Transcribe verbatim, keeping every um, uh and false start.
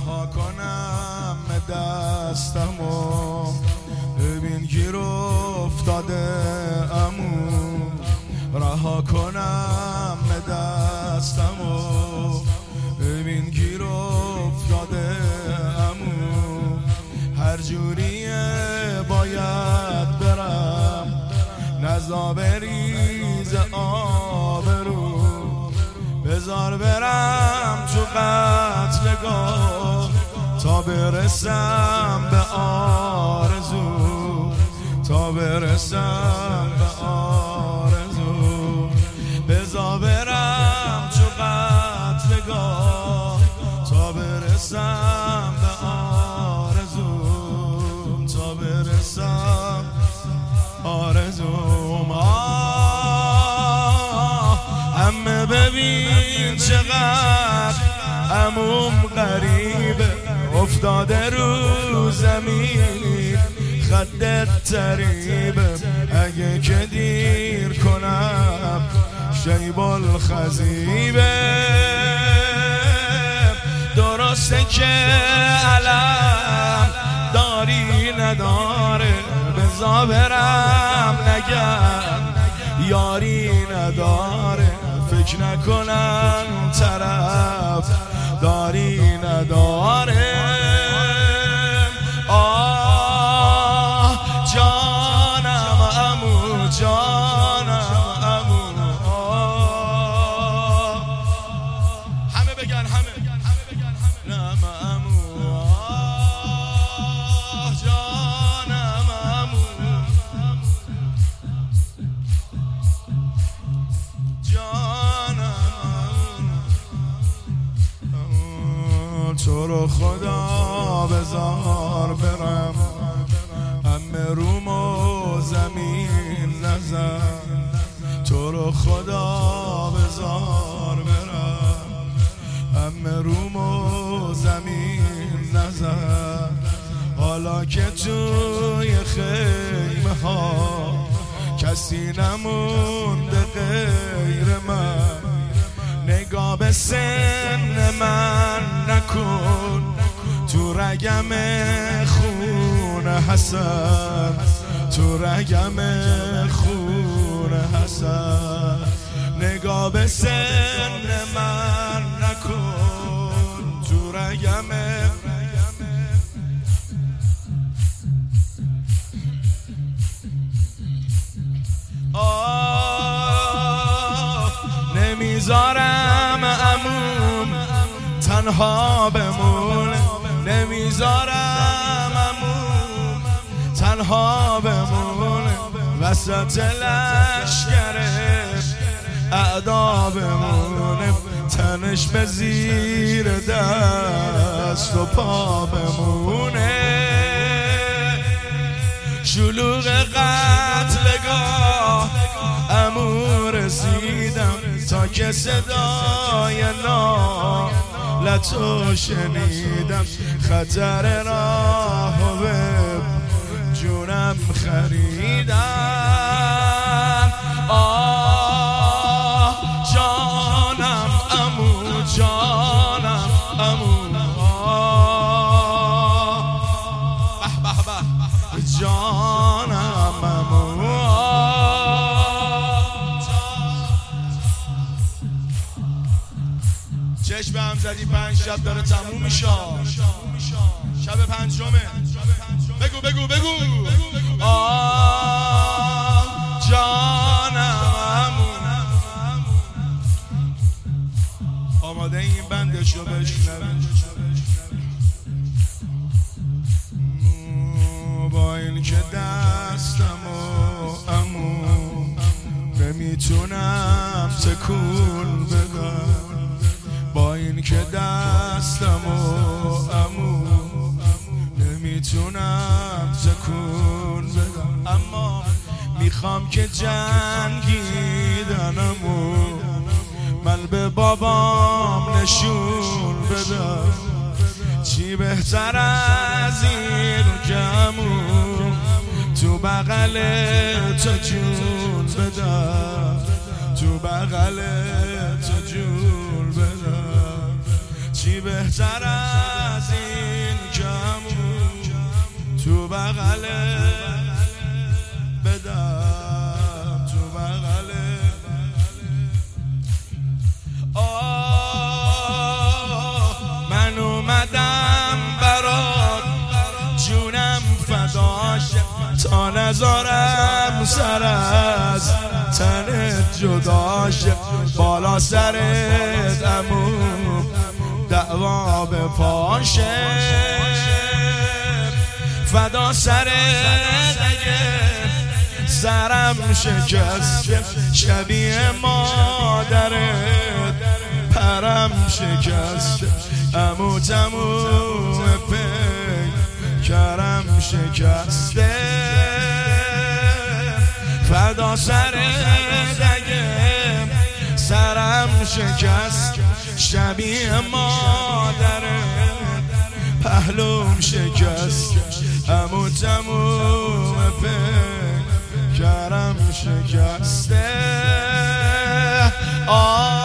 رها کنم دستمو، ببین گیر افتاده امو. رها کنم دستمو، ببین گیر افتاده امو. هر جوریه باید برم، نزا بریز آبرو. بذار برم تو قتلگاه تا برسم به آرزو، تا برسم به آرزو. بذار برم تو قتلگاه تا برسم به آرزو، تا برسم آرزوم. همه ببین چقدر عموم غریبه، افتاده رو زمین خدت تریبه. اگه که دیر کنم شیب الخزیبه. درسته که علم داری نداره، بذار برم نگم یاری نداره. فکر نکنم طرف داری نداره. آه جانم عمو، جانم عمو. آه همه بگن، همه نم عمو. آه جانم عمو، تو رو خدا بذار برم، همه روم و زمین نزن. تو رو خدا بذار برم، همه روم و زمین نزن. حالا که توی خیمه ها کسی نمونده غیر من، نگاه به سن من نکن تو رگم خون حسن، تو رگم خون حسن. نگاه به سن من نکن تو رگم. آه نمیذارم عموم تنها بمونه، نمیذارم عموم تنها بمونه. وسط لشگر اعدا بمونه، تنش به زیر دست و پا بمونه. شلوغ قتلگاه عمو رسیدم، تا که صدای نالتو شنیدم. خطر راه و به جونم خریدم. آه جانم عمو، جانم عمو. آه به به به جانم عمو. چشم هم زدی پنج شب داره تموم میشه، شب پنجمه. بگو بگو بگو. آه جانم عمو. آماده این بندشو بشنوی؟ با این که دستمو عمو نمیتونم تکون بدم، با این که دستمو عمو نمیتونم تکون بدم. اما میخوام که جنگیدنمو من به بابام نشون بدم. چی بهتر از این که عمو تو بغل تو جون بدم، تو بغل تو جون بدم. چی بهتر از این اومدم برات جونم فداش تا نذارم سر از تنت جداش بالا سرت عمو دعوا به پاشه فدا سرت اگه سرم شکست شبیه مادرت پرم شکست عمو تموم پیکرم شکسته فدا سرت اگه سرم شکست شبیه مادرت پهلوم شکست عمو تموم پیکرم شکسته.